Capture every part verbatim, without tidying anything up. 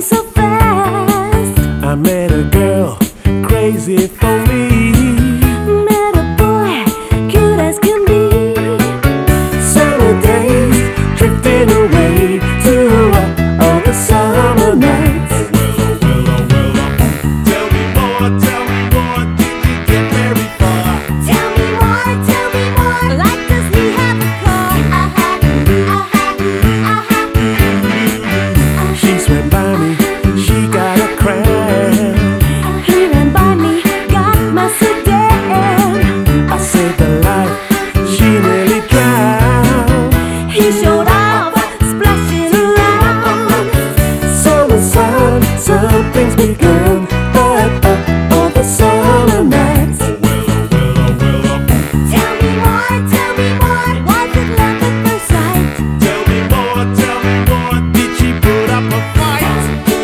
so fast. I met a girl crazy for me. Met a boy, cute as can be. Summer days drifting away to all the summer nights. Tell me more, tell me more, did you get very far? Tell me more, tell me more. Like does he have a car? Uh-huh, uh-huh, uh-huh. She swam by me, she got a crown. He ran by me, got my sedan. I saved her life, she nearly drowned. He showed off, splashing around. Summer sun, some things begun, but uh, all the summer nights. Tell me more, tell me more. Was it love at first sight? Tell me more, tell me more, did she put up a fight?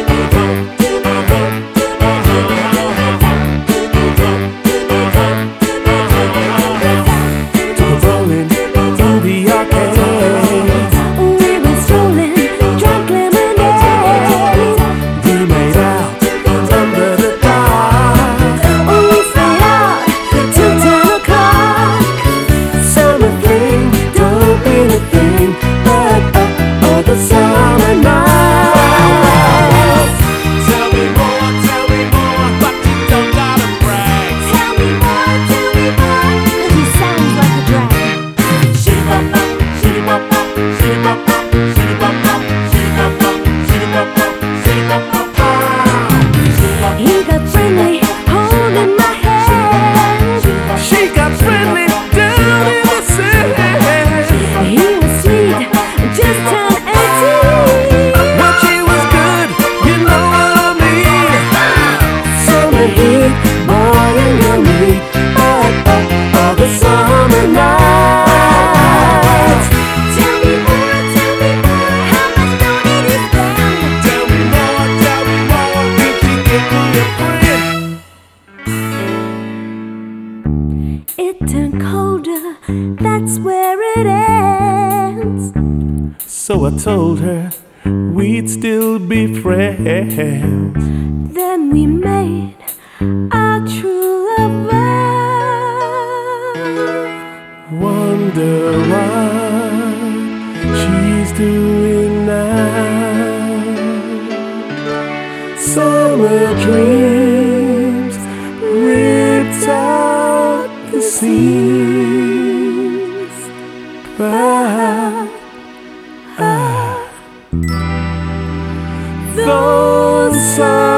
Rolling through the arcade. We went strolling, drank lemonade. We made out under the dark. We stayed out till ten o'clock. Summer fling, don't mean a thing, but uh, all the summer nights. Tell me more, tell me more, but you don't gotta brag. Tell me more, tell me more. 'Cause he sounds like a drag. Shitty-bop-bop, shitty-bop-bop, shitty-bop-bop, shitty-bop-bop, shitty-bop-bop, shitty-bop-bop, shitty-bop-bop. He got friendly, holding my hand. She got friendly down in the sand. He was sweet, just turned eighteen. But she was good, you know what I mean. Summer heat, boy, and your meat, but uh, all the summer nights. Tell me more, tell me more. How much dough did he spend? Tell me more, tell me more, did you get me a friend? It turned colder, that's where it ends. So I told her we'd still be friends. Then we made our true love vow. Wonder what she's doing now. Summer dreams ripped out the seams, but ah, those